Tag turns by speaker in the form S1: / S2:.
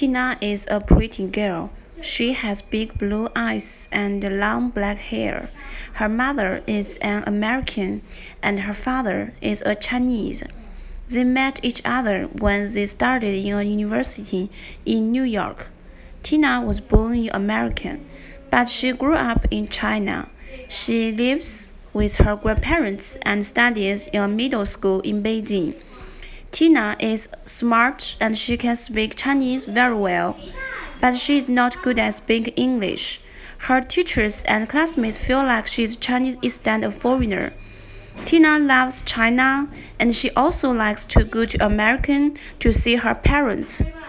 S1: Tina is a pretty girl. She has big blue eyes and long black hair. Her mother is an American and her father is a Chinese. They met each other when they studied in a university in New York. Tina was born in America, but she grew up in China. She lives with her grandparents and studies in a middle school in Beijing. Tina is smart and she can speak Chinese very well, but she is not good at speaking English. Her teachers and classmates feel like she is Chinese instead of foreigner. Tina loves China and she also likes to go to America to see her parents.